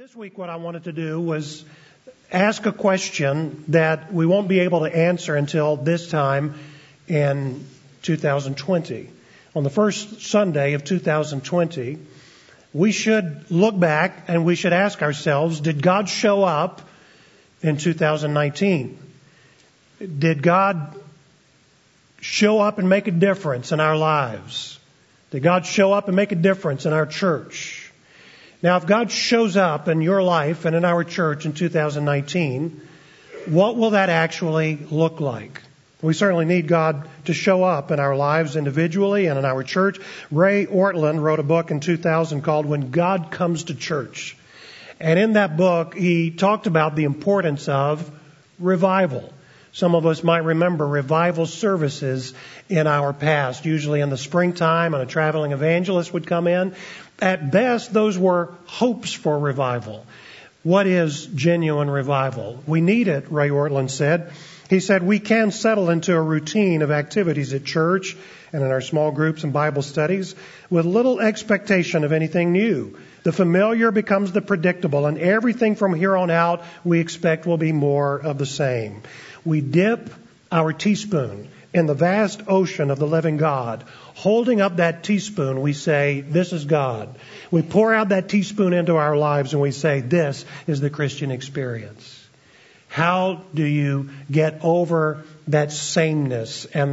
This week what I wanted to do was ask a question that we won't be able to answer until this time in 2020. On the first Sunday of 2020, we should look back and we should ask ourselves, did God show up in 2019? Did God show up and make a difference in our lives? Did God show up and make a difference in our church? Now, if God shows up in your life and in our church in 2019, what will that actually look like? We certainly need God to show up in our lives individually and in our church. Ray Ortlund wrote a book in 2000 called When God Comes to Church. And in that book, he talked about the importance of revival. Some of us might remember revival services in our past, usually in the springtime, and a traveling evangelist would come in. At best, those were hopes for revival. What is genuine revival? We need it, Ray Ortlund said. He said, we can settle into a routine of activities at church and in our small groups and Bible studies with little expectation of anything new. The familiar becomes the predictable, and everything from here on out we expect will be more of the same. We dip our teaspoon in the vast ocean of the living God. Holding up that teaspoon, we say, this is God. We pour out that teaspoon into our lives and we say, this is the Christian experience. How do you get over that sameness and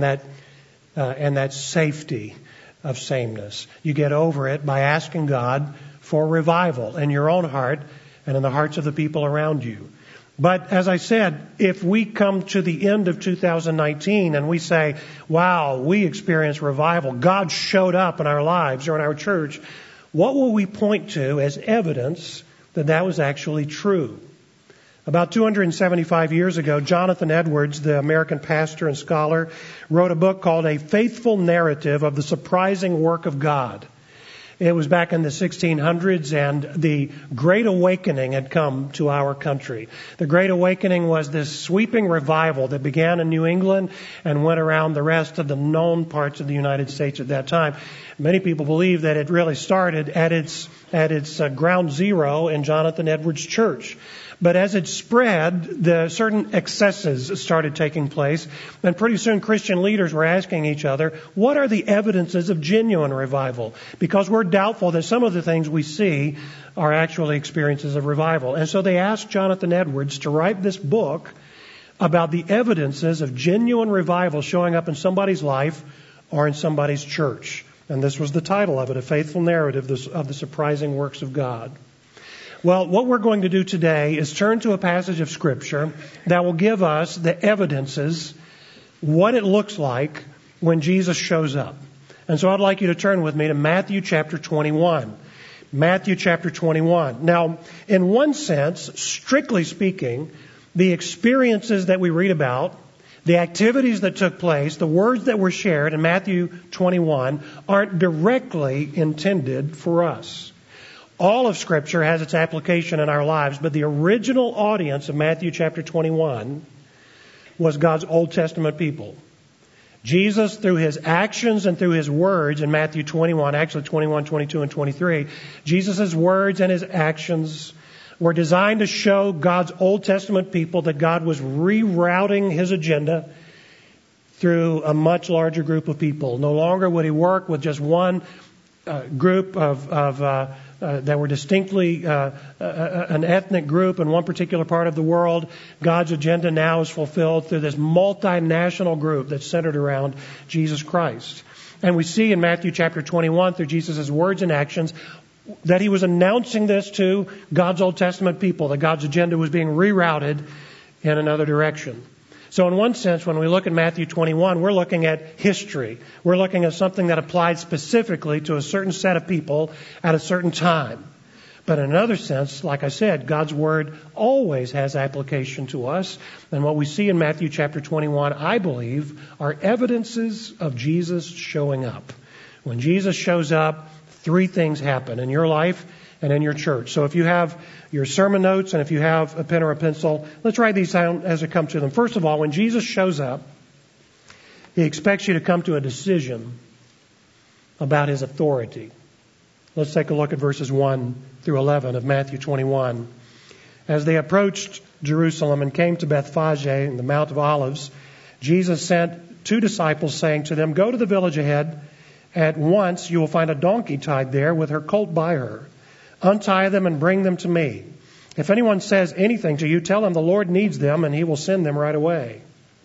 that safety of sameness? You get over it by asking God for revival in your own heart and in the hearts of the people around you. But as I said, if we come to the end of 2019 and we say, wow, we experienced revival, God showed up in our lives or in our church, what will we point to as evidence that that was actually true? About 275 years ago, Jonathan Edwards, the American pastor and scholar, wrote a book called A Faithful Narrative of the Surprising Work of God. It was back in the 1600s, and the Great Awakening had come to our country. The Great Awakening was this sweeping revival that began in New England and went around the rest of the known parts of the United States at that time. Many people believe that it really started at its ground zero in Jonathan Edwards' church. But as it spread, certain excesses started taking place, and pretty soon Christian leaders were asking each other, what are the evidences of genuine revival? Because we're doubtful that some of the things we see are actually experiences of revival. And so they asked Jonathan Edwards to write this book about the evidences of genuine revival showing up in somebody's life or in somebody's church. And this was the title of it, A Faithful Narrative of the Surprising Works of God. Well, what we're going to do today is turn to a passage of Scripture that will give us the evidences, what it looks like when Jesus shows up. And so I'd like you to turn with me to Matthew chapter 21. Matthew chapter 21. Now, in one sense, strictly speaking, the experiences that we read about, the activities that took place, the words that were shared in Matthew 21 aren't directly intended for us. All of Scripture has its application in our lives, but the original audience of Matthew chapter 21 was God's Old Testament people. Jesus, through His actions and through His words in Matthew 21, actually 21, 22, and 23, Jesus' words and His actions were designed to show God's Old Testament people that God was rerouting His agenda through a much larger group of people. No longer would He work with just one group of that were distinctly an ethnic group in one particular part of the world. God's agenda now is fulfilled through this multinational group that's centered around Jesus Christ. And we see in Matthew chapter 21 through Jesus' words and actions that He was announcing this to God's Old Testament people, that God's agenda was being rerouted in another direction. So in one sense, when we look at Matthew 21, we're looking at history. We're looking at something that applied specifically to a certain set of people at a certain time. But in another sense, like I said, God's Word always has application to us. And what we see in Matthew chapter 21, I believe, are evidences of Jesus showing up. When Jesus shows up, three things happen in your life and in your church. So if you have your sermon notes and if you have a pen or a pencil, let's write these down as it comes to them. First of all, when Jesus shows up, He expects you to come to a decision about His authority. Let's take a look at verses 1 through 11 of Matthew 21. As they approached Jerusalem and came to Bethphage and the Mount of Olives, Jesus sent 2 disciples, saying to them, "Go to the village ahead. At once you will find a donkey tied there with her colt by her. Untie them and bring them to me. If anyone says anything to you, tell him the Lord needs them, and he will send them right away."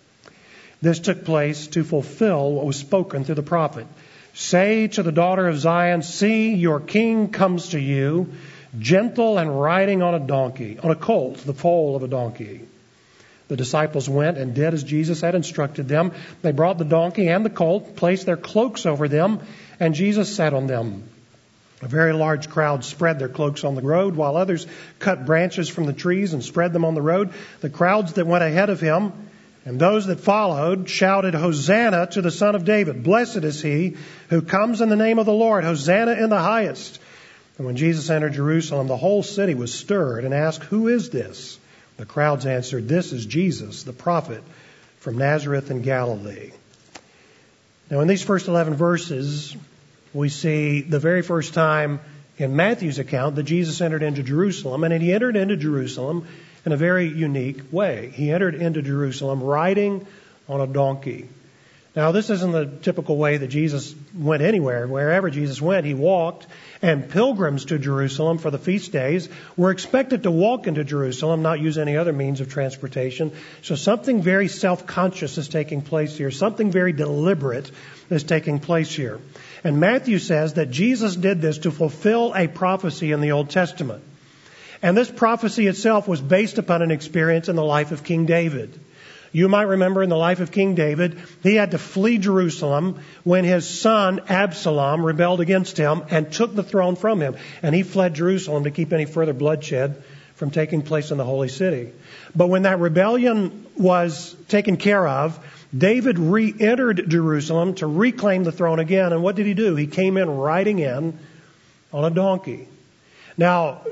This took place to fulfill what was spoken through the prophet. "Say to the daughter of Zion, see, your king comes to you, gentle and riding on a donkey, on a colt, the foal of a donkey." The disciples went and did as Jesus had instructed them. They brought the donkey and the colt, placed their cloaks over them, and Jesus sat on them. A very large crowd spread their cloaks on the road, while others cut branches from the trees and spread them on the road. The crowds that went ahead of him and those that followed shouted, "Hosanna to the Son of David! Blessed is he who comes in the name of the Lord! Hosanna in the highest!" And when Jesus entered Jerusalem, the whole city was stirred and asked, "Who is this?" The crowds answered, "This is Jesus, the prophet from Nazareth in Galilee." Now, in these first 11 verses, we see the very first time in Matthew's account that Jesus entered into Jerusalem, and he entered into Jerusalem in a very unique way. He entered into Jerusalem riding on a donkey. Now, this isn't the typical way that Jesus went anywhere. Wherever Jesus went, he walked, and pilgrims to Jerusalem for the feast days were expected to walk into Jerusalem, not use any other means of transportation. So something very self-conscious is taking place here. Something very deliberate is taking place here. And Matthew says that Jesus did this to fulfill a prophecy in the Old Testament. And this prophecy itself was based upon an experience in the life of King David. You might remember in the life of King David, he had to flee Jerusalem when his son Absalom rebelled against him and took the throne from him. And he fled Jerusalem to keep any further bloodshed from taking place in the holy city. But when that rebellion was taken care of, David re-entered Jerusalem to reclaim the throne again. And what did he do? He came in riding in on a donkey. Now,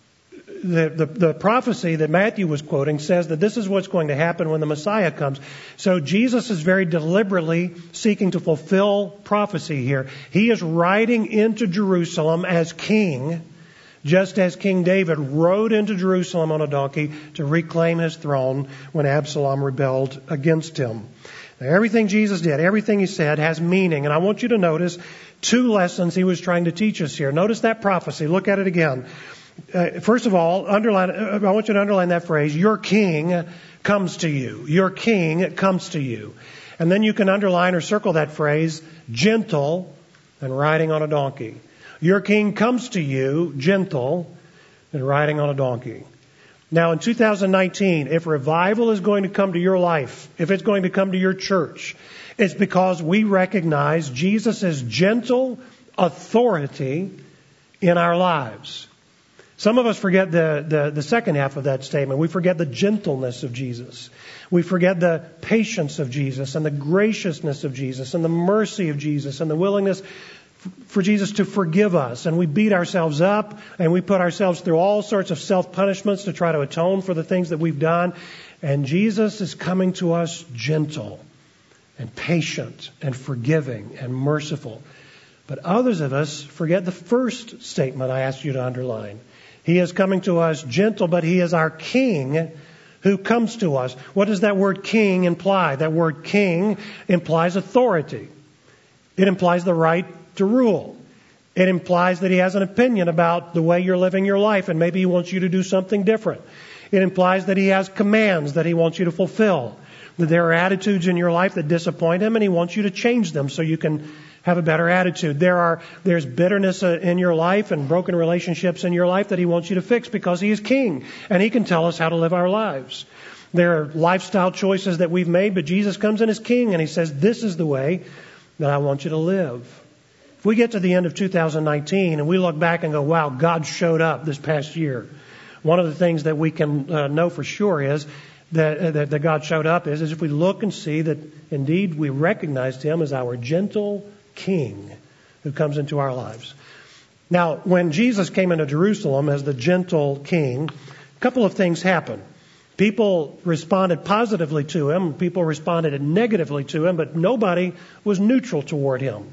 the prophecy that Matthew was quoting says that this is what's going to happen when the Messiah comes. So Jesus is very deliberately seeking to fulfill prophecy here. He is riding into Jerusalem as king, just as King David rode into Jerusalem on a donkey to reclaim his throne when Absalom rebelled against him. Now, everything Jesus did, everything he said has meaning. And I want you to notice 2 lessons he was trying to teach us here. Notice that prophecy. Look at it again. First of all, I want you to underline that phrase, your king comes to you. Your king comes to you. And then you can underline or circle that phrase, gentle and riding on a donkey. Your king comes to you, gentle and riding on a donkey. Now, in 2019, if revival is going to come to your life, if it's going to come to your church, it's because we recognize Jesus' gentle authority in our lives. Some of us forget the second half of that statement. We forget the gentleness of Jesus. We forget the patience of Jesus and the graciousness of Jesus and the mercy of Jesus and the willingness for Jesus to forgive us. And we beat ourselves up and we put ourselves through all sorts of self-punishments to try to atone for the things that we've done. And Jesus is coming to us gentle and patient and forgiving and merciful. But others of us forget the first statement I asked you to underline. He is coming to us gentle, but he is our king who comes to us. What does that word king imply? That word king implies authority. It implies the right to rule. It implies that he has an opinion about the way you're living your life, and maybe he wants you to do something different. It implies that he has commands that he wants you to fulfill. That there are attitudes in your life that disappoint him, and he wants you to change them so you can have a better attitude. There's bitterness in your life and broken relationships in your life that he wants you to fix because he is king and he can tell us how to live our lives. There are lifestyle choices that we've made, but Jesus comes in as king and he says, this is the way that I want you to live. If we get to the end of 2019 and we look back and go, wow, God showed up this past year. One of the things that we can know for sure is that God showed up is if we look and see that indeed we recognized him as our gentle king who comes into our lives. Now, when Jesus came into Jerusalem as the gentle king, a couple of things happened. People responded positively to him. People responded negatively to him, but nobody was neutral toward him.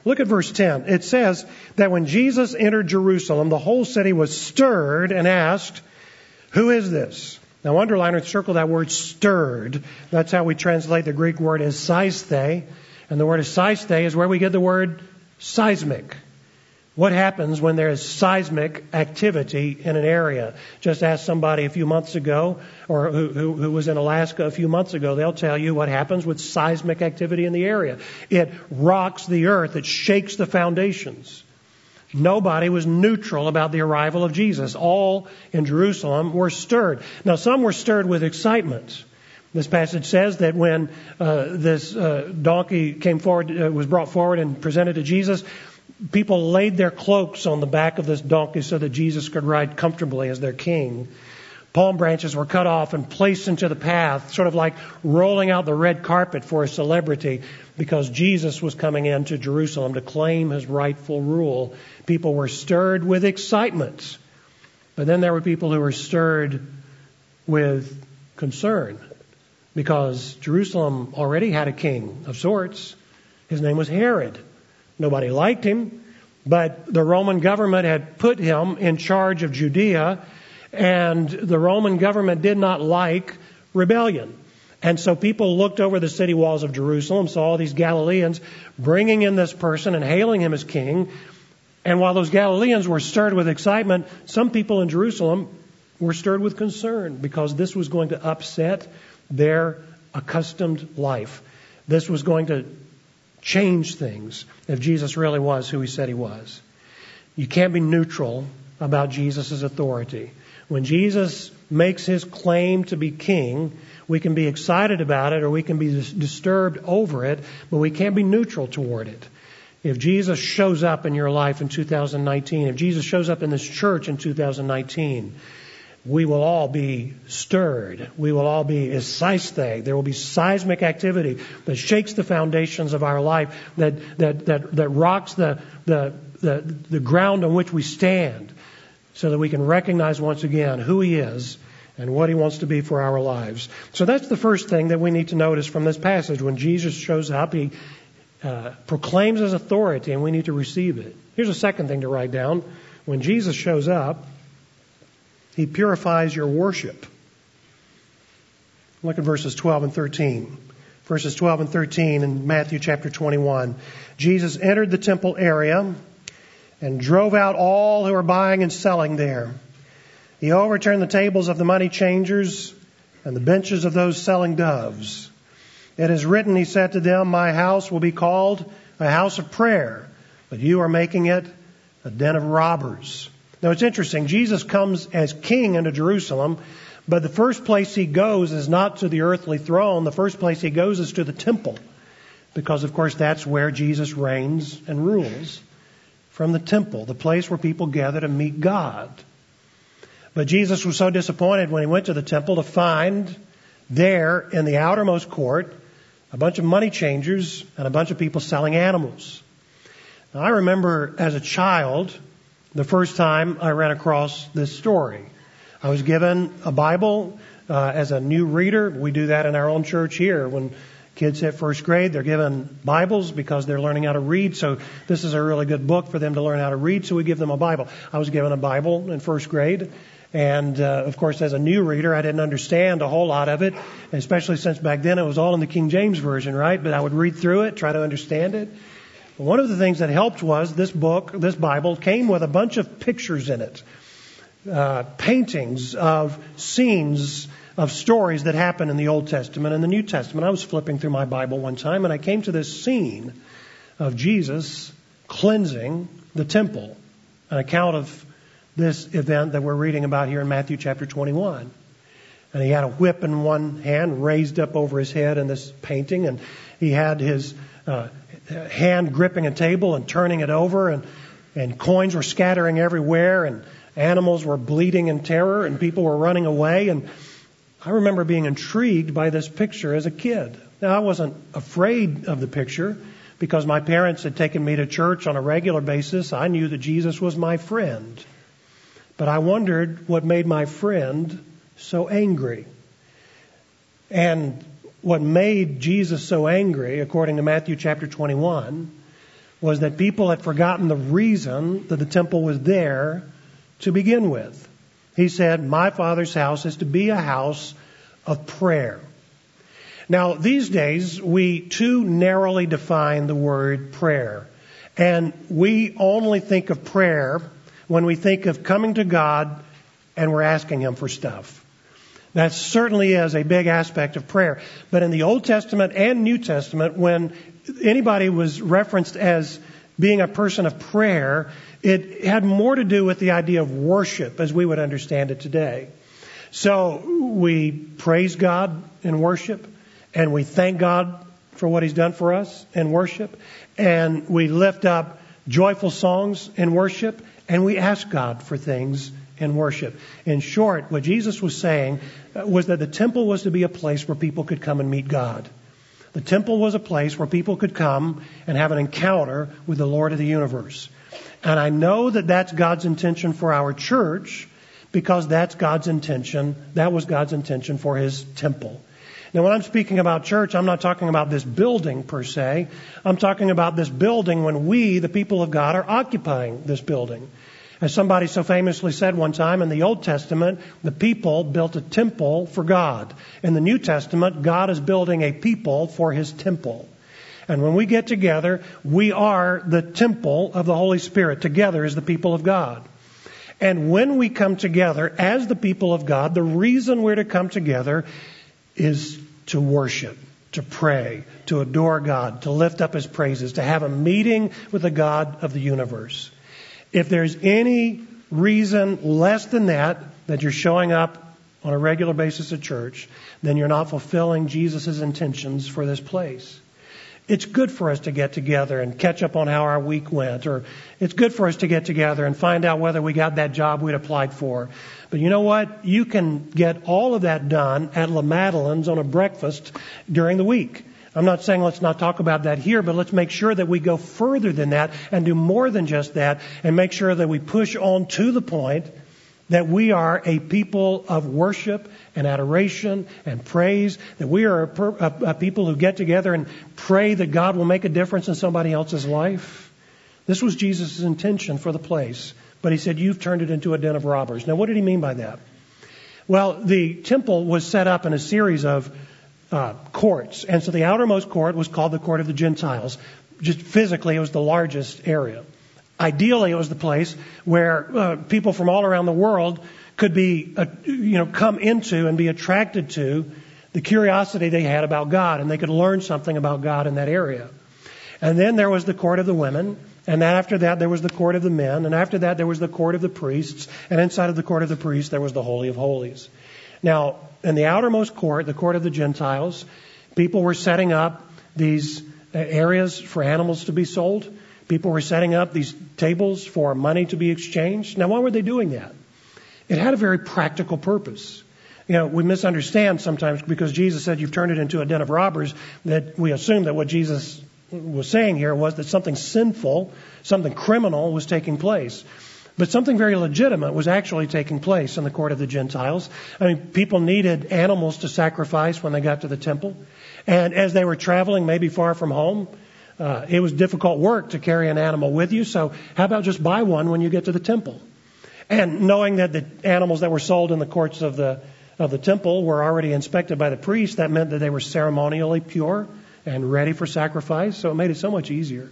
Look at verse 10. It says that when Jesus entered Jerusalem, the whole city was stirred and asked, "Who is this?" Now underline or circle that word stirred. That's how we translate the Greek word as seisthe. And the word seisthe is where we get the word seismic. What happens when there is seismic activity in an area? Just ask somebody a few months ago, or who was in Alaska a few months ago. They'll tell you what happens with seismic activity in the area. It rocks the earth. It shakes the foundations. Nobody was neutral about the arrival of Jesus. All in Jerusalem were stirred. Now, some were stirred with excitement. This passage says that when this donkey came forward, was brought forward and presented to Jesus, people laid their cloaks on the back of this donkey so that Jesus could ride comfortably as their king. Palm branches were cut off and placed into the path, sort of like rolling out the red carpet for a celebrity, because Jesus was coming into Jerusalem to claim his rightful rule. People were stirred with excitement. But then there were people who were stirred with concern, because Jerusalem already had a king of sorts. His name was Herod. Nobody liked him, but the Roman government had put him in charge of Judea, and the Roman government did not like rebellion. And so people looked over the city walls of Jerusalem, saw all these Galileans bringing in this person and hailing him as king. And while those Galileans were stirred with excitement, some people in Jerusalem were stirred with concern, because this was going to upset their accustomed life. This was going to change things if Jesus really was who he said he was. You can't be neutral about Jesus' authority. When Jesus makes his claim to be king, we can be excited about it or we can be disturbed over it, but we can't be neutral toward it. If Jesus shows up in your life in 2019, if Jesus shows up in this church in 2019, we will all be stirred. We will all be seisthe. There will be seismic activity that shakes the foundations of our life, that rocks the ground on which we stand, so that we can recognize once again who he is and what he wants to be for our lives. So that's the first thing that we need to notice from this passage. When Jesus shows up, he proclaims his authority, and we need to receive it. Here's a second thing to write down. When Jesus shows up, he purifies your worship. Look at verses 12 and 13. Verses 12 and 13 in Matthew chapter 21. Jesus entered the temple area and drove out all who were buying and selling there. He overturned the tables of the money changers and the benches of those selling doves. It is written, he said to them, "My house will be called a house of prayer, but you are making it a den of robbers." Now it's interesting. Jesus comes as king into Jerusalem, but the first place he goes is not to the earthly throne. The first place he goes is to the temple, because of course that's where Jesus reigns and rules, from the temple, the place where people gather to meet God. But Jesus was so disappointed when he went to the temple to find there in the outermost court a bunch of money changers and a bunch of people selling animals. Now, I remember as a child the first time I ran across this story. I was given a Bible as a new reader. We do that in our own church here. When kids hit first grade, they're given Bibles because they're learning how to read. So this is a really good book for them to learn how to read, so we give them a Bible. I was given a Bible in first grade. And, of course, as a new reader, I didn't understand a whole lot of it, especially since back then it was all in the King James Version, right? But I would read through it, try to understand it. But one of the things that helped was this book, this Bible, came with a bunch of pictures in it, paintings of scenes of stories that happen in the Old Testament and the New Testament. I was flipping through my Bible one time, and I came to this scene of Jesus cleansing the temple, an account of this event that we're reading about here in Matthew chapter 21. And he had a whip in one hand raised up over his head in this painting, and he had his hand gripping a table and turning it over, and coins were scattering everywhere, and animals were bleating in terror, and people were running away. And I remember being intrigued by this picture as a kid. Now, I wasn't afraid of the picture because my parents had taken me to church on a regular basis. I knew that Jesus was my friend. But I wondered what made my friend so angry. And what made Jesus so angry, according to Matthew chapter 21, was that people had forgotten the reason that the temple was there to begin with. He said, my Father's house is to be a house of prayer. Now, these days, we too narrowly define the word prayer. And we only think of prayer when we think of coming to God and we're asking Him for stuff. That certainly is a big aspect of prayer. But in the Old Testament and New Testament, when anybody was referenced as being a person of prayer, it had more to do with the idea of worship as we would understand it today. So we praise God in worship, and we thank God for what He's done for us in worship, and we lift up joyful songs in worship, and we ask God for things in worship. In short, what Jesus was saying was that the temple was to be a place where people could come and meet God. The temple was a place where people could come and have an encounter with the Lord of the universe. And I know that that's God's intention for our church, because that's God's intention. That was God's intention for His temple. Now, when I'm speaking about church, I'm not talking about this building per se. I'm talking about this building when we, the people of God, are occupying this building. As somebody so famously said one time, in the Old Testament, the people built a temple for God. In the New Testament, God is building a people for His temple. And when we get together, we are the temple of the Holy Spirit, together as the people of God. And when we come together as the people of God, the reason we're to come together is to worship, to pray, to adore God, to lift up His praises, to have a meeting with the God of the universe. If there's any reason less than that you're showing up on a regular basis at church, then you're not fulfilling Jesus' intentions for this place. It's good for us to get together and catch up on how our week went, or it's good for us to get together and find out whether we got that job we'd applied for. But you know what? You can get all of that done at La Madeleine's on a breakfast during the week. I'm not saying let's not talk about that here, but let's make sure that we go further than that and do more than just that, and make sure that we push on to the point that we are a people of worship and adoration and praise, that we are a people who get together and pray that God will make a difference in somebody else's life. This was Jesus' intention for the place. But He said, you've turned it into a den of robbers. Now, what did He mean by that? Well, the temple was set up in a series of courts. And so the outermost court was called the Court of the Gentiles. Just physically, it was the largest area. Ideally, it was the place where people from all around the world could be, come into and be attracted to the curiosity they had about God, and they could learn something about God in that area. And then there was the court of the women, and then after that there was the court of the men, and after that there was the court of the priests, and inside of the court of the priests there was the Holy of Holies. Now, in the outermost court, the court of the Gentiles, people were setting up these areas for animals to be sold. People were setting up these tables for money to be exchanged. Now, why were they doing that? It had a very practical purpose. We misunderstand sometimes because Jesus said you've turned it into a den of robbers, that we assume that what Jesus was saying here was that something sinful, something criminal was taking place. But something very legitimate was actually taking place in the court of the Gentiles. I mean, people needed animals to sacrifice when they got to the temple. And as they were traveling, maybe far from home, it was difficult work to carry an animal with you. So how about just buy one when you get to the temple? And knowing that the animals that were sold in the courts of the temple were already inspected by the priest, that meant that they were ceremonially pure and ready for sacrifice. So it made it so much easier.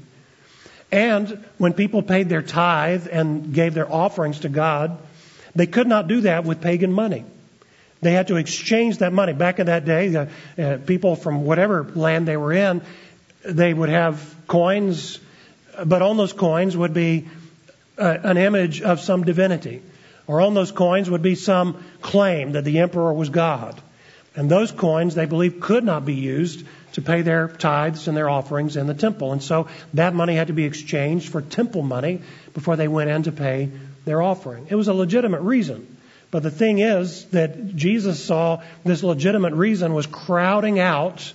And when people paid their tithe and gave their offerings to God, they could not do that with pagan money. They had to exchange that money. Back in that day, people from whatever land they were in, they would have coins, but on those coins would be an image of some divinity. Or on those coins would be some claim that the emperor was God. And those coins, they believed, could not be used to pay their tithes and their offerings in the temple. And so that money had to be exchanged for temple money before they went in to pay their offering. It was a legitimate reason. But the thing is that Jesus saw this legitimate reason was crowding out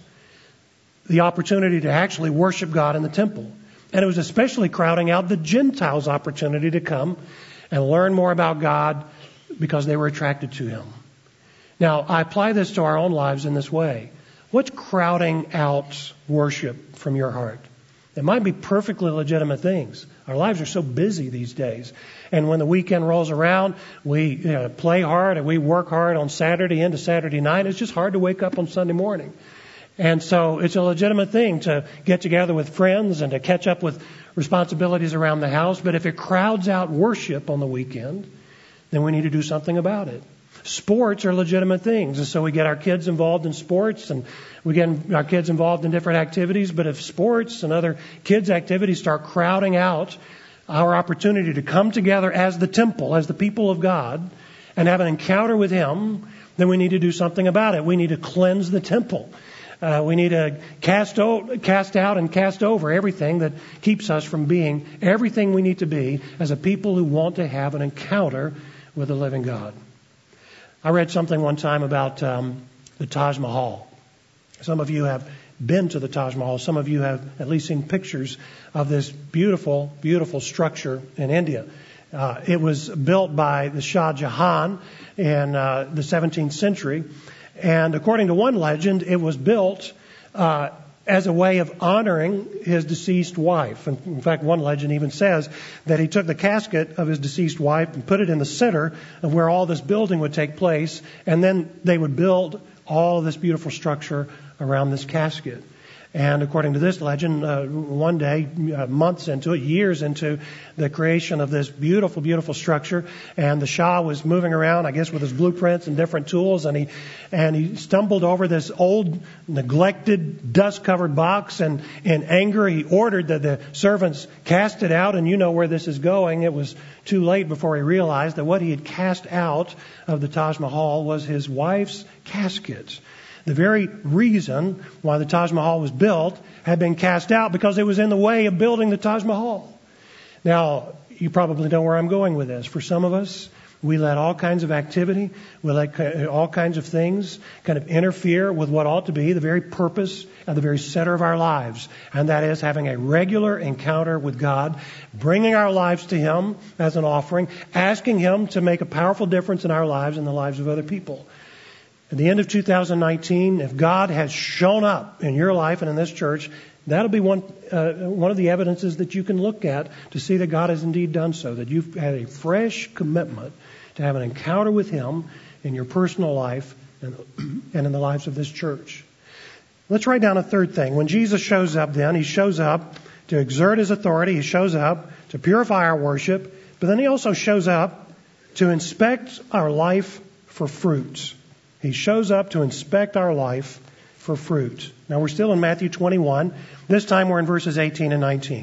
the opportunity to actually worship God in the temple. And it was especially crowding out the Gentiles' opportunity to come and learn more about God because they were attracted to Him. Now, I apply this to our own lives in this way. What's crowding out worship from your heart? It might be perfectly legitimate things. Our lives are so busy these days. And when the weekend rolls around, we play hard and we work hard on Saturday into Saturday night. It's just hard to wake up on Sunday morning. And so it's a legitimate thing to get together with friends and to catch up with responsibilities around the house. But if it crowds out worship on the weekend, then we need to do something about it. Sports are legitimate things, and so we get our kids involved in sports, and we get our kids involved in different activities. But if sports and other kids' activities start crowding out our opportunity to come together as the temple, as the people of God, and have an encounter with Him, then we need to do something about it. We need to cleanse the temple. We need to cast out and cast over everything that keeps us from being everything we need to be as a people who want to have an encounter with the living God. I read something one time about the Taj Mahal. Some of you have been to the Taj Mahal. Some of you have at least seen pictures of this beautiful, beautiful structure in India. It was built by the Shah Jahan in the 17th century. And according to one legend, it was built as a way of honoring his deceased wife. And in fact, one legend even says that he took the casket of his deceased wife and put it in the center of where all this building would take place, and then they would build all of this beautiful structure around this casket. And according to this legend, one day, months into it, years into the creation of this beautiful, beautiful structure, and the Shah was moving around, I guess, with his blueprints and different tools, and he stumbled over this old, neglected, dust-covered box, and in anger, he ordered that the servants cast it out, and you know where this is going. It was too late before he realized that what he had cast out of the Taj Mahal was his wife's casket. The very reason why the Taj Mahal was built had been cast out because it was in the way of building the Taj Mahal. Now, you probably know where I'm going with this. For some of us, we let all kinds of activity, we let all kinds of things kind of interfere with what ought to be the very purpose at the very center of our lives. And that is having a regular encounter with God, bringing our lives to Him as an offering, asking Him to make a powerful difference in our lives and the lives of other people. At the end of 2019, if God has shown up in your life and in this church, that'll be one of the evidences that you can look at to see that God has indeed done so, that you've had a fresh commitment to have an encounter with Him in your personal life and in the lives of this church. Let's write down a third thing. When Jesus shows up then, He shows up to exert His authority. He shows up to purify our worship. But then He also shows up to inspect our life for fruit. He shows up to inspect our life for fruit. Now we're still in Matthew 21. This time we're in verses 18 and 19.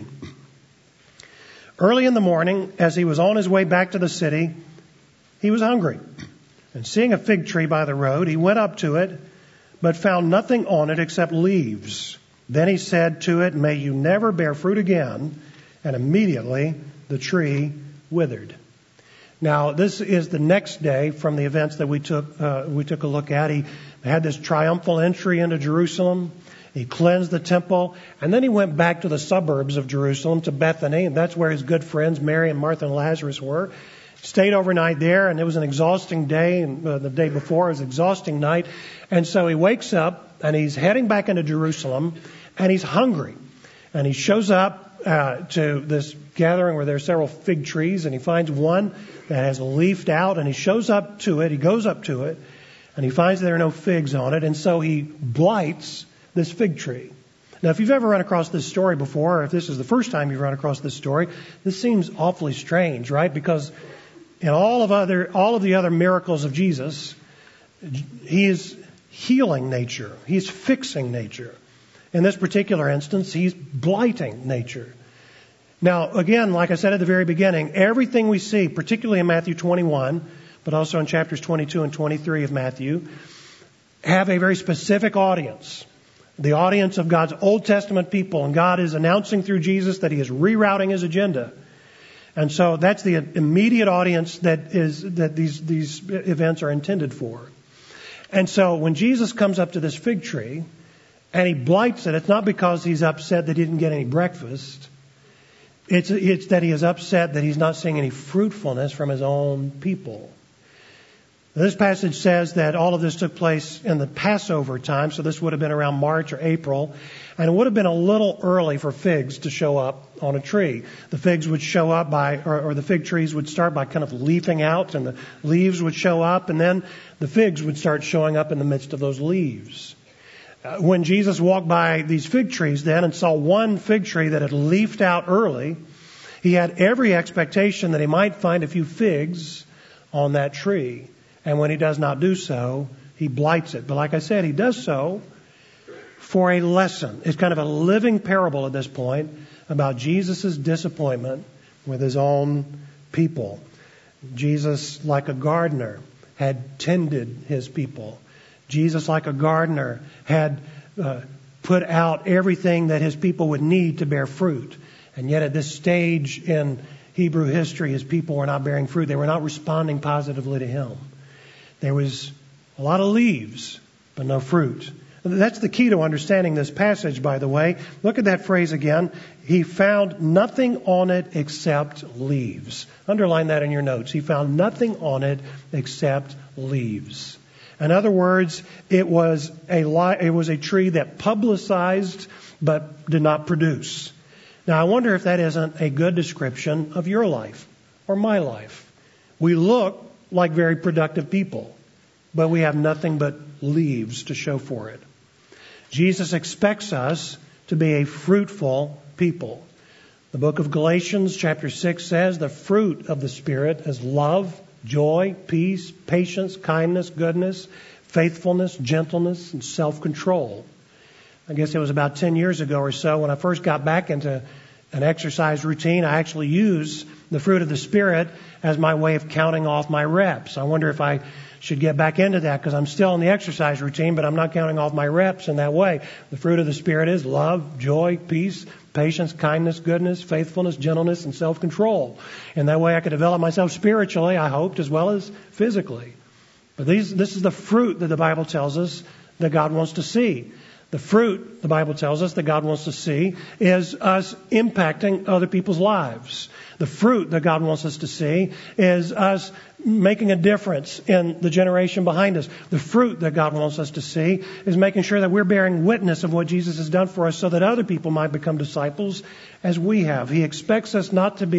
Early in the morning, as He was on His way back to the city, He was hungry. And seeing a fig tree by the road, He went up to it, but found nothing on it except leaves. Then He said to it, "May you never bear fruit again." And immediately the tree withered. Now, this is the next day from the events that we took a look at. He had this triumphal entry into Jerusalem. He cleansed the temple, and then He went back to the suburbs of Jerusalem, to Bethany, and that's where His good friends Mary and Martha and Lazarus were. Stayed overnight there, and it was an exhausting day, and the day before it was an exhausting night. And so He wakes up, and He's heading back into Jerusalem, and He's hungry. And He shows up to this gathering where there are several fig trees, and He finds one that has leafed out, and He shows up to it. He goes up to it, and He finds there are no figs on it, and so He blights this fig tree. Now, if you've ever run across this story before, or if this is the first time you've run across this story, this seems awfully strange, right? Because in all of the other miracles of Jesus, He is healing nature. He's fixing nature. In this particular instance, He's blighting nature. Now, again, like I said at the very beginning, everything we see, particularly in Matthew 21, but also in chapters 22 and 23 of Matthew, have a very specific audience. The audience of God's Old Testament people. And God is announcing through Jesus that He is rerouting His agenda. And so that's the immediate audience that these events are intended for. And so when Jesus comes up to this fig tree and He blights it, it's not because He's upset that He didn't get any breakfast. It's that He is upset that He's not seeing any fruitfulness from His own people. This passage says that all of this took place in the Passover time, so this would have been around March or April, and it would have been a little early for figs to show up on a tree. The figs would show up or the fig trees would start by kind of leafing out, and the leaves would show up, and then the figs would start showing up in the midst of those leaves. When Jesus walked by these fig trees then and saw one fig tree that had leafed out early, he had every expectation that he might find a few figs on that tree. And when he does not do so, he blights it. But like I said, he does so for a lesson. It's kind of a living parable at this point about Jesus' disappointment with his own people. Jesus, like a gardener, had tended his people. Jesus, like a gardener, had put out everything that his people would need to bear fruit. And yet at this stage in Hebrew history, his people were not bearing fruit. They were not responding positively to him. There was a lot of leaves, but no fruit. That's the key to understanding this passage, by the way. Look at that phrase again. He found nothing on it except leaves. Underline that in your notes. He found nothing on it except leaves. In other words, it was a tree that publicized but did not produce. Now, I wonder if that isn't a good description of your life or my life. We look like very productive people, but we have nothing but leaves to show for it. Jesus expects us to be a fruitful people. The book of Galatians chapter 6 says the fruit of the Spirit is love, joy, peace, patience, kindness, goodness, faithfulness, gentleness, and self-control. I guess it was about 10 years ago or so when I first got back into an exercise routine. I actually used the fruit of the Spirit as my way of counting off my reps. I wonder if I should get back into that because I'm still in the exercise routine, but I'm not counting off my reps in that way. The fruit of the Spirit is love, joy, peace, patience, kindness, goodness, faithfulness, gentleness, and self-control. And that way I could develop myself spiritually, I hoped, as well as physically. But this is the fruit that the Bible tells us that God wants to see. The fruit, the Bible tells us, that God wants to see is us impacting other people's lives. The fruit that God wants us to see is us making a difference in the generation behind us. The fruit that God wants us to see is making sure that we're bearing witness of what Jesus has done for us so that other people might become disciples as we have. He expects us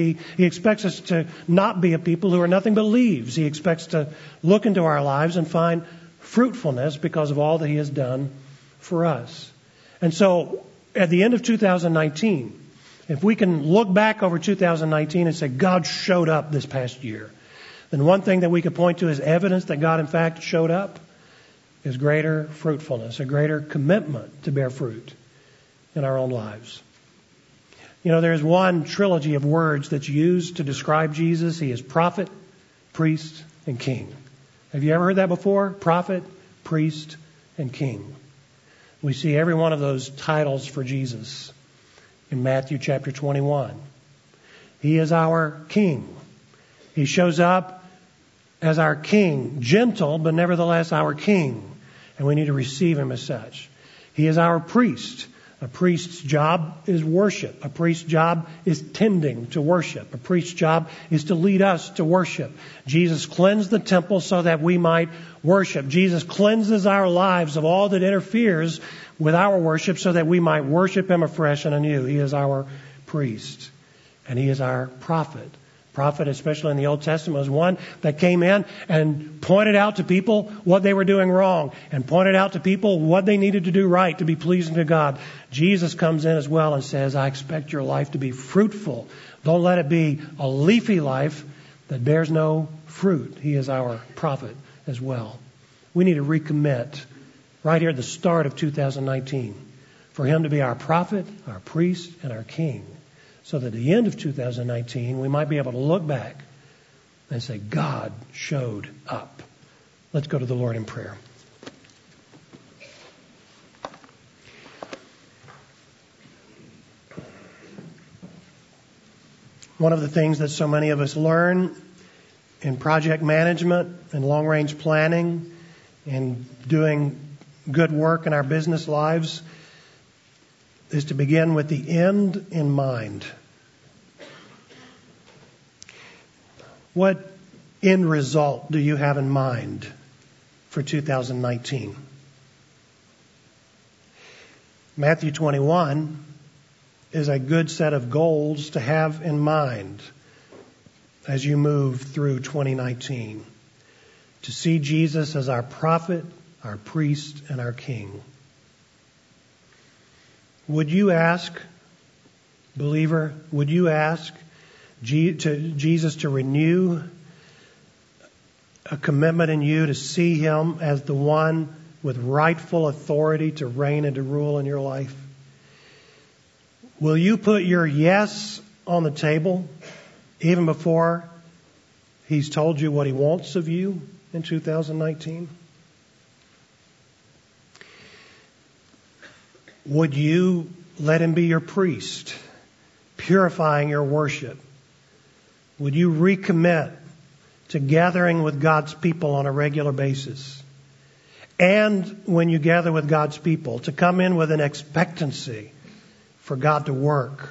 to not be a people who are nothing but leaves. He expects to look into our lives and find fruitfulness because of all that He has done for us. And so at the end of 2019, if we can look back over 2019 and say God showed up this past year, then one thing that we could point to as evidence that God in fact showed up is greater fruitfulness, a greater commitment to bear fruit in our own lives. You know, there's one trilogy of words that's used to describe Jesus. He is prophet, priest, and king. Have you ever heard that before? Prophet, priest, and king. We see every one of those titles for Jesus in Matthew chapter 21. He is our king. He shows up as our king, gentle, but nevertheless our king. And we need to receive Him as such. He is our priest. A priest's job is worship. A priest's job is tending to worship. A priest's job is to lead us to worship. Jesus cleansed the temple so that we might worship. Jesus cleanses our lives of all that interferes with our worship so that we might worship Him afresh and anew. He is our priest. And He is our prophet. Prophet, especially in the Old Testament, was one that came in and pointed out to people what they were doing wrong and pointed out to people what they needed to do right to be pleasing to God. Jesus comes in as well and says, I expect your life to be fruitful. Don't let it be a leafy life that bears no fruit. He is our prophet as well. We need to recommit right here at the start of 2019 for Him to be our prophet, our priest, and our king. So that at the end of 2019, we might be able to look back and say, God showed up. Let's go to the Lord in prayer. One of the things that so many of us learn in project management and long-range planning and doing good work in our business lives is to begin with the end in mind. What end result do you have in mind for 2019? Matthew 21 is a good set of goals to have in mind as you move through 2019. To see Jesus as our prophet, our priest, and our king. Would you ask, believer, would you ask Jesus to renew a commitment in you to see Him as the one with rightful authority to reign and to rule in your life? Will you put your yes on the table even before He's told you what He wants of you in 2019? Would you let Him be your priest, purifying your worship? Would you recommit to gathering with God's people on a regular basis? And when you gather with God's people, to come in with an expectancy for God to work?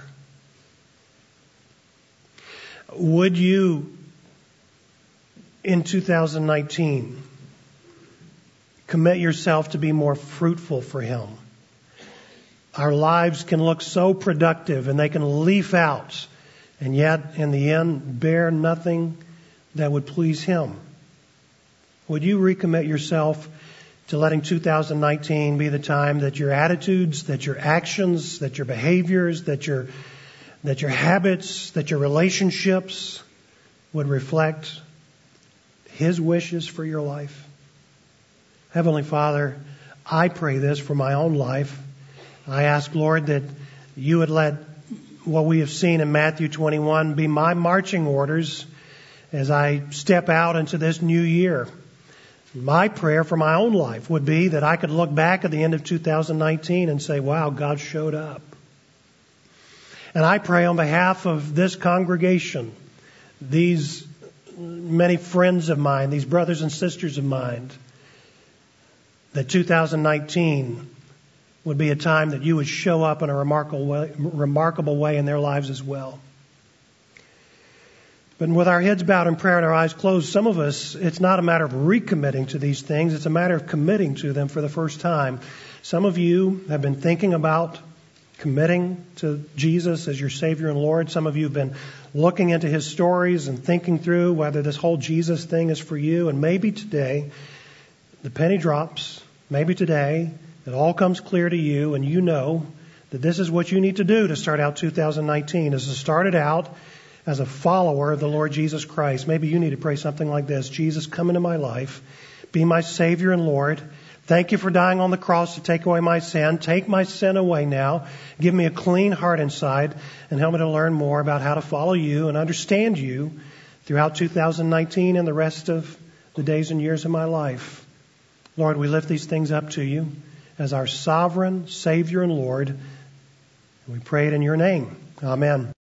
Would you, in 2019, commit yourself to be more fruitful for Him? Our lives can look so productive and they can leaf out, and yet in the end bear nothing that would please Him. Would you recommit yourself to letting 2019 be the time that your attitudes, that your actions, that your behaviors, that your habits, that your relationships would reflect His wishes for your life? Heavenly Father, I pray this for my own life. I ask, Lord, that you would let what we have seen in Matthew 21 be my marching orders as I step out into this new year. My prayer for my own life would be that I could look back at the end of 2019 and say, wow, God showed up. And I pray on behalf of this congregation, these many friends of mine, these brothers and sisters of mine, that 2019 would be a time that you would show up in a remarkable way in their lives as well. But with our heads bowed in prayer and our eyes closed, some of us, it's not a matter of recommitting to these things. It's a matter of committing to them for the first time. Some of you have been thinking about committing to Jesus as your Savior and Lord. Some of you have been looking into His stories and thinking through whether this whole Jesus thing is for you. And maybe today, the penny drops. Maybe today, it all comes clear to you and you know that this is what you need to do to start out 2019, is to start it out as a follower of the Lord Jesus Christ. Maybe you need to pray something like this: Jesus, come into my life. Be my Savior and Lord. Thank you for dying on the cross to take away my sin. Take my sin away now. Give me a clean heart inside and help me to learn more about how to follow you and understand you throughout 2019 and the rest of the days and years of my life. Lord, we lift these things up to you as our sovereign Savior and Lord. We pray it in your name. Amen.